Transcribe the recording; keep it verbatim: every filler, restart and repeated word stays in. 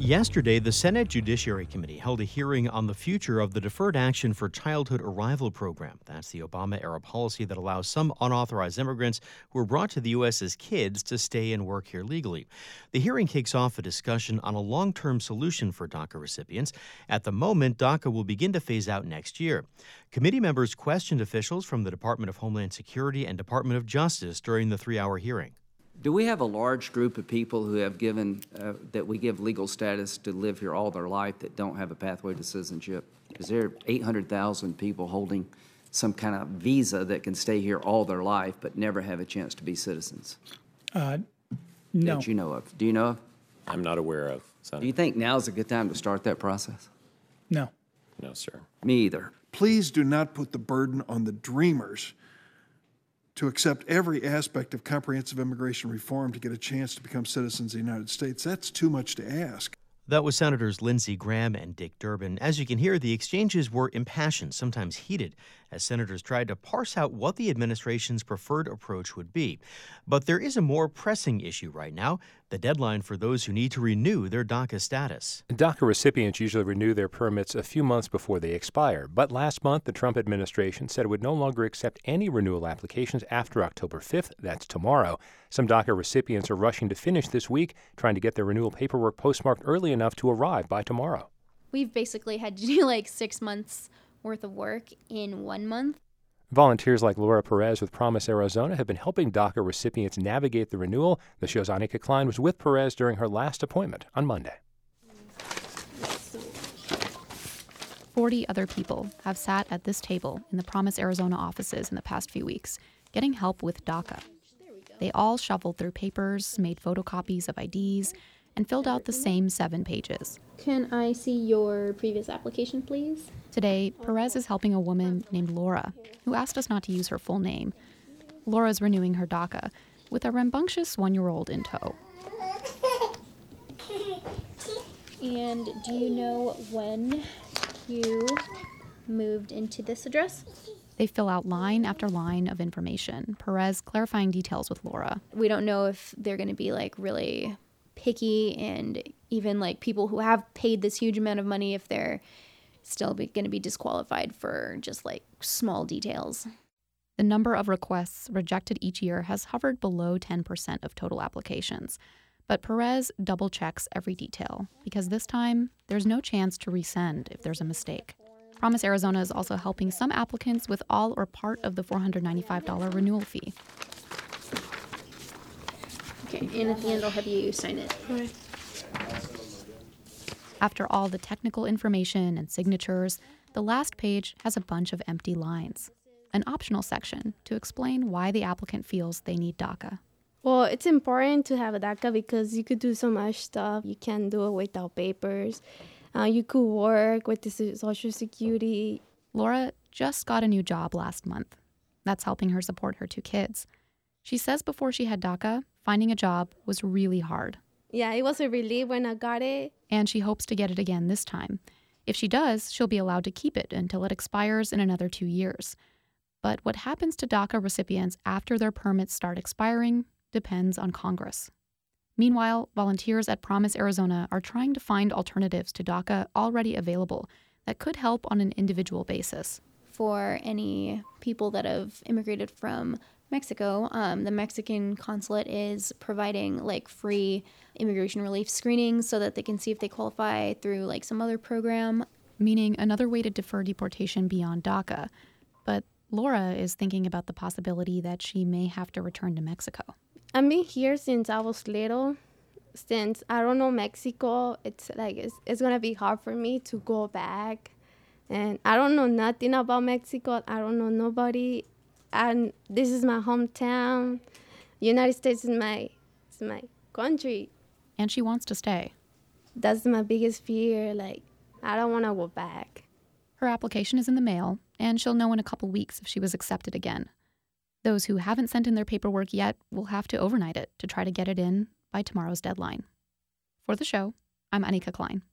Yesterday, the Senate Judiciary Committee held a hearing on the future of the Deferred Action for Childhood Arrival program. That's the Obama-era policy that allows some unauthorized immigrants who were brought to the U S as kids to stay and work here legally. The hearing kicks off a discussion on a long-term solution for DACA recipients. At the moment, DACA will begin to phase out next year. Committee members questioned officials from the Department of Homeland Security and Department of Justice during the three-hour hearing. Do we have a large group of people who have given, uh, that we give legal status to live here all their life that don't have a pathway to citizenship? Is there eight hundred thousand people holding some kind of visa that can stay here all their life but never have a chance to be citizens? Uh, no. That you know of. Do you know of? I'm not aware of, Senator. Do you think now's a good time to start that process? No. No, sir. Me either. Please do not put the burden on the dreamers to accept every aspect of comprehensive immigration reform to get a chance to become citizens of the United States. That's too much to ask. That was Senators Lindsey Graham and Dick Durbin. As you can hear, the exchanges were impassioned, sometimes heated, as senators tried to parse out what the administration's preferred approach would be. But there is a more pressing issue right now, the deadline for those who need to renew their DACA status. DACA recipients usually renew their permits a few months before they expire. But last month, the Trump administration said it would no longer accept any renewal applications after October fifth. That's tomorrow. Some DACA recipients are rushing to finish this week, trying to get their renewal paperwork postmarked early enough to arrive by tomorrow. We've basically had to do like six months worth of work in one month. Volunteers like Laura Perez with Promise Arizona have been helping DACA recipients navigate the renewal. The show's Anika Klein was with Perez during her last appointment on Monday. Forty other people have sat at this table in the Promise Arizona offices in the past few weeks, getting help with DACA. They all shuffled through papers, made photocopies of I Ds, and filled out the same seven pages. Can I see your previous application, please? Today, Perez is helping a woman named Laura, who asked us not to use her full name. Laura's renewing her DACA with a rambunctious one-year-old in tow. And do you know when you moved into this address? They fill out line after line of information, Perez clarifying details with Laura. We don't know if they're going to be like really picky, and even like people who have paid this huge amount of money, if they're still going to be disqualified for just like small details. The number of requests rejected each year has hovered below ten percent of total applications. But Perez double checks every detail because this time there's no chance to resend if there's a mistake. Promise Arizona is also helping some applicants with all or part of the four hundred ninety-five dollars renewal fee. Okay, and at the end I'll have you sign it. Okay. After all the technical information and signatures, the last page has a bunch of empty lines, an optional section to explain why the applicant feels they need DACA. Well, it's important to have a DACA because you could do so much stuff. You can do it without papers. Uh, you could work with the Social Security. Laura just got a new job last month. That's helping her support her two kids. She says before she had DACA, finding a job was really hard. Yeah, it was a relief when I got it. And she hopes to get it again this time. If she does, she'll be allowed to keep it until it expires in another two years. But what happens to DACA recipients after their permits start expiring depends on Congress. Meanwhile, volunteers at Promise Arizona are trying to find alternatives to DACA already available that could help on an individual basis. For any people that have immigrated from Mexico, um, the Mexican consulate is providing like free immigration relief screenings so that they can see if they qualify through like some other program. Meaning another way to defer deportation beyond DACA. But Laura is thinking about the possibility that she may have to return to Mexico. I've been here since I was little. Since I don't know Mexico, it's like it's, it's going to be hard for me to go back. And I don't know nothing about Mexico. I don't know nobody. And this is my hometown. United States is my, is my country. And she wants to stay. That's my biggest fear. Like, I don't want to go back. Her application is in the mail, and she'll know in a couple weeks if she was accepted again. Those who haven't sent in their paperwork yet will have to overnight it to try to get it in by tomorrow's deadline. For the show, I'm Anika Klein.